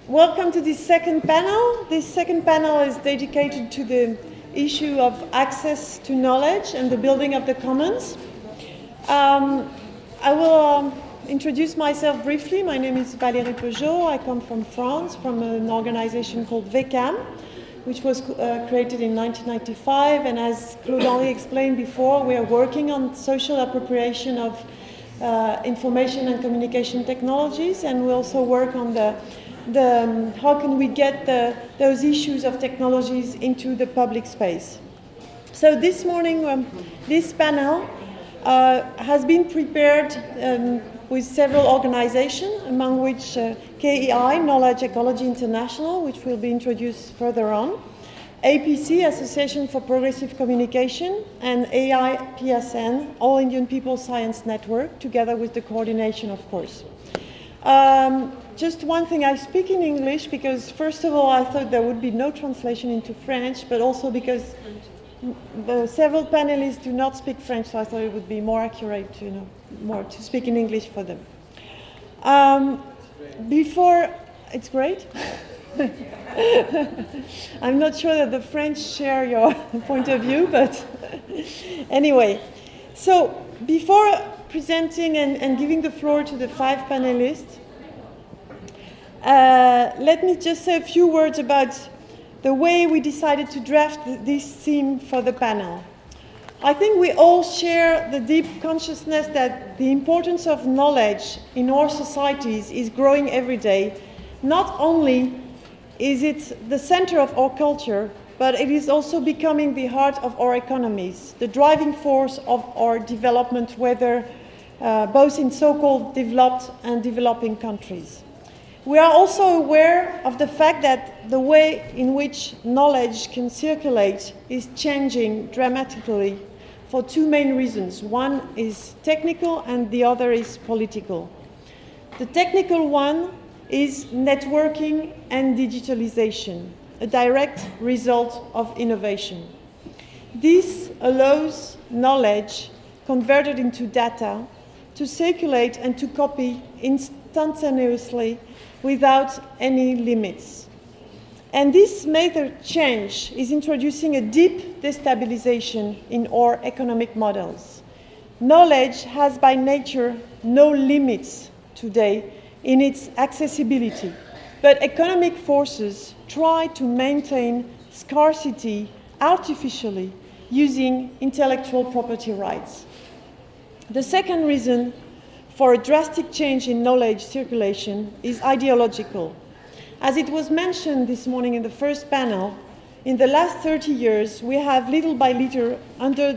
Welcome to this second panel. This second panel is dedicated to the issue of access to knowledge and the building of the commons. I will introduce myself briefly. My name is Valérie Peugeot. I come from France, from an organization called VECAM, which was created in 1995. And as Claude-Henri explained before, we are working on social appropriation of information and communication technologies, and we also work on the how can we get those issues of technologies into the public space. So this morning, this panel has been prepared with several organizations, among which KEI, Knowledge Ecology International, which will be introduced further on, APC, Association for Progressive Communication, and AIPSN, All Indian People Science Network, together with the coordination, of course. Just one thing, I speak in English because, first of all, I thought there would be no translation into French, but also because several panelists do not speak French, so I thought it would be more accurate to, to speak in English for them. It's great. I'm not sure that the French share your point of view, but anyway. So before presenting and giving the floor to the five panelists, let me just say a few words about the way we decided to draft this theme for the panel. I think we all share the deep consciousness that the importance of knowledge in our societies is growing every day. Not only is it the center of our culture, but it is also becoming the heart of our economies, the driving force of our development, whether both in so-called developed and developing countries. We are also aware of the fact that the way in which knowledge can circulate is changing dramatically for two main reasons. One is technical and the other is political. The technical one is networking and digitalization, a direct result of innovation. This allows knowledge converted into data to circulate and to copy instantaneously without any limits. And this major change is introducing a deep destabilization in our economic models. Knowledge has by nature no limits today in its accessibility, but economic forces try to maintain scarcity artificially using intellectual property rights. The second reason for a drastic change in knowledge circulation is ideological. As it was mentioned this morning in the first panel, in the last 30 years, we have little by little, under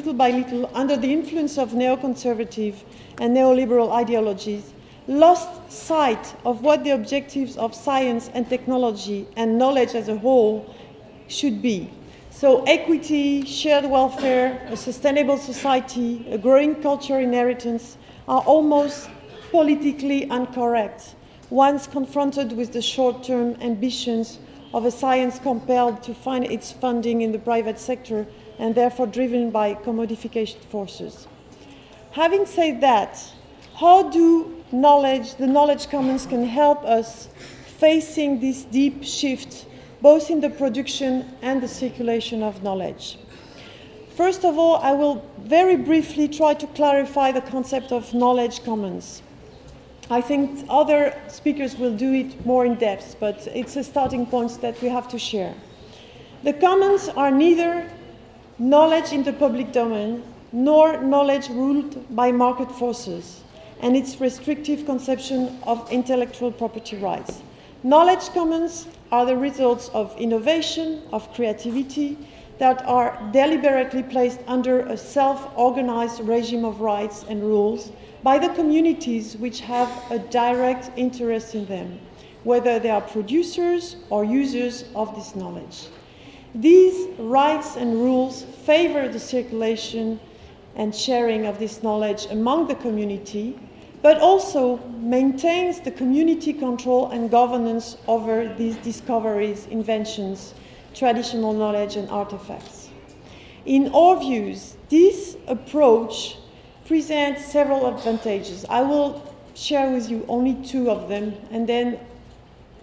the influence of neoconservative and neoliberal ideologies, lost sight of what the objectives of science and technology and knowledge as a whole should be. So equity, shared welfare, a sustainable society, a growing cultural inheritance are almost politically incorrect once confronted with the short-term ambitions of a science compelled to find its funding in the private sector and therefore driven by commodification forces. Having said that, how do the knowledge commons can help us facing this deep shift both in the production and the circulation of knowledge? First of all, I will very briefly try to clarify the concept of knowledge commons. I think other speakers will do it more in depth, but it's a starting point that we have to share. The commons are neither knowledge in the public domain, nor knowledge ruled by market forces and its restrictive conception of intellectual property rights. Knowledge commons are the results of innovation, of creativity, that are deliberately placed under a self-organized regime of rights and rules by the communities which have a direct interest in them, whether they are producers or users of this knowledge. These rights and rules favor the circulation and sharing of this knowledge among the community, but also maintains the community control and governance over these discoveries, inventions, traditional knowledge and artifacts. In our views, this approach presents several advantages. I will share with you only two of them, and then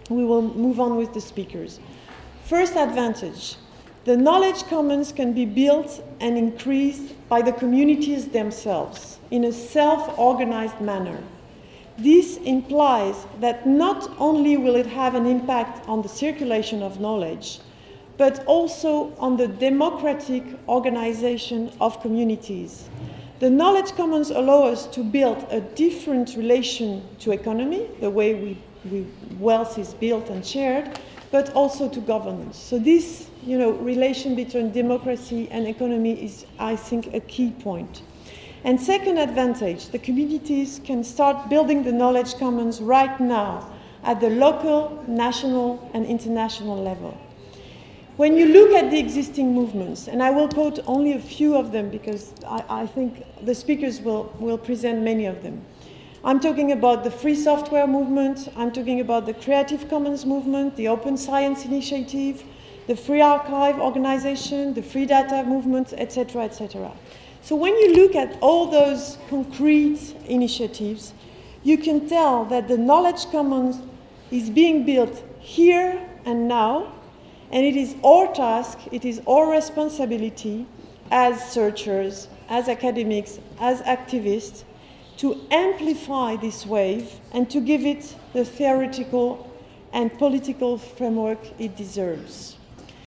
we will move on with the speakers. First advantage, the knowledge commons can be built and increased by the communities themselves in a self-organized manner. This implies that not only will it have an impact on the circulation of knowledge, but also on the democratic organization of communities. The knowledge commons allow us to build a different relation to economy, the way wealth is built and shared, but also to governance. So this, relation between democracy and economy is, I think, a key point. And second advantage, the communities can start building the knowledge commons right now at the local, national, and international level. When you look at the existing movements, and I will quote only a few of them because I think the speakers will present many of them. I'm talking about the free software movement, I'm talking about the Creative Commons movement, the Open Science Initiative, the Free Archive organization, the Free Data movement, etc., etc. So when you look at all those concrete initiatives, you can tell that the knowledge commons is being built here and now, and it is our task, it is our responsibility as searchers, as academics, as activists, to amplify this wave and to give it the theoretical and political framework it deserves.